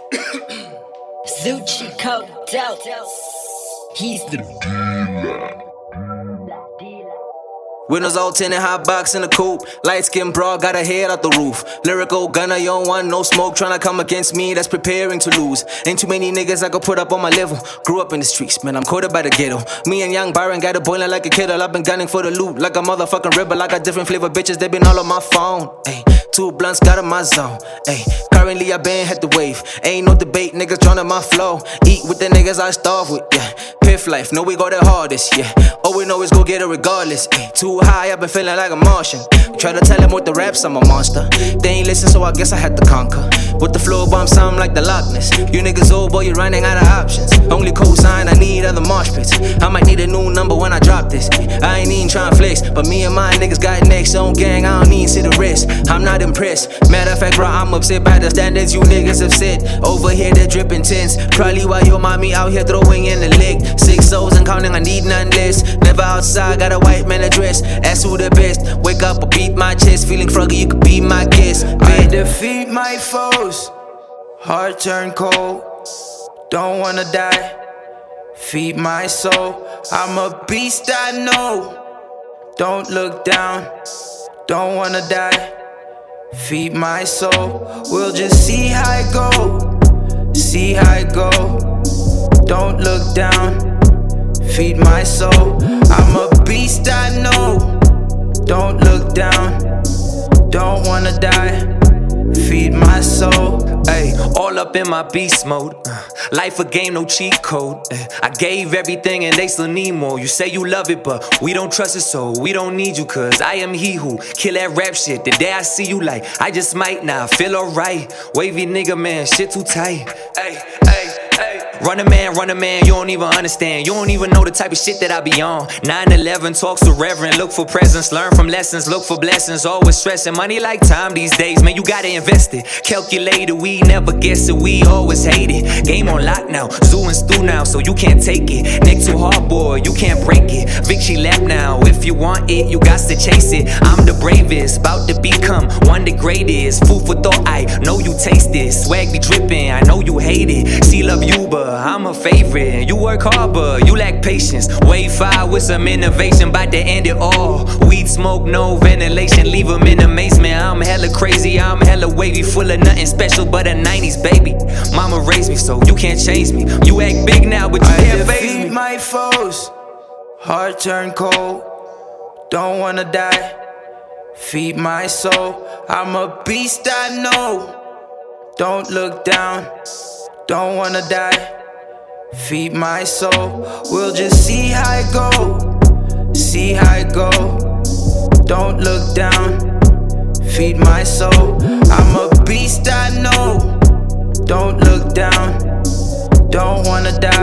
Zucci coked out. He's the dealer. Windows all tinted, hot box in the coupe. Light skin broad, got her head out the roof. Lyrical gunner, you don't want no smoke. Tryna come against me, that's preparing to lose. Ain't too many niggas I could put up on my level. Grew up in the streets, man, I'm quoted by the ghetto. Me and young Byron got it boiling like a kettle. I've been gunning for the loot like a motherfucking rebel. I got different flavor bitches, they been all on my phone. Ayy, 2 blunts got in my zone. Ayy, currently I been had the wave. Ain't no debate, niggas drowning my flow. Eat with the niggas I starve with, yeah. Piff life, know we go the hardest, yeah. All we know is go get it regardless. Ayy, too high, I've been feeling like a Martian. Try to tell them with the raps, I'm a monster. They ain't listen, so I guess I had to conquer. With the flow bomb, sound like the Loch Ness. You niggas old, boy, you're running out of options. Only cosign, I need other mosh pits. I might need a new number when I drop this. I ain't even tryna flex, but me and my niggas got next. On gang, I don't even see the rest. I'm not impressed. Matter of fact, bro, I'm upset by the standards you niggas have set. Over here, they're dripping tense. Probably why your mommy out here throwing in the leg. 6 souls and counting, I need none less. Never outside, got a white man address. Ask who the best. Wake up or beat my chest. Feeling froggy, you could be my guest. I defeat my foes. Heart turn cold. Don't wanna die. Feed my soul. I'm a beast, I know. Don't look down. Don't wanna die. Feed my soul. We'll just see how it go. See how it go. Don't look down. Feed my soul. I'm a beast, I know. Don't look down. Don't wanna die. Feed my soul. Ayy, all up in my beast mode. Life a game, no cheat code. I gave everything and they still need more. You say you love it, but we don't trust it, so we don't need you. Cause I am he who kill that rap shit. The day I see you like, I just might now feel alright. Wavy nigga, man, shit too tight. Ayy, ayy. Run a man, you don't even understand. You don't even know the type of shit that I be on. 9/11 talks to reverend, look for presents, learn from lessons, look for blessings. Always stressing, money like time these days, man, you gotta invest it. Calculated, we never guess it, we always hate it. Game on lock now, zoo and stew now, so you can't take it. Neck too hard, boy, you can't break it. Victory lap now, if you want it, you got to chase it. I'm the bravest, about to become one the greatest. Food for thought, I know you taste this. Swag be dripping, I know you hate it. See, love you, but I'm a favorite. You work hard, but you lack patience. Wave 5 with some innovation, about to end it all. Weed smoke, no ventilation, leave them in amazement. I'm hella crazy, I'm hella wavy, full of nothing special but a 90s baby. Mama raised me, so you can't change me. You act big now, but you can't phase me. I defeat my foes. Heart turn cold. Don't wanna die. Feed my soul. I'm a beast, I know. Don't look down. Don't wanna die. Feed my soul. We'll just see how it go. See how it go. Don't look down. Feed my soul. I'm a beast, I know. Don't look down. Don't wanna die.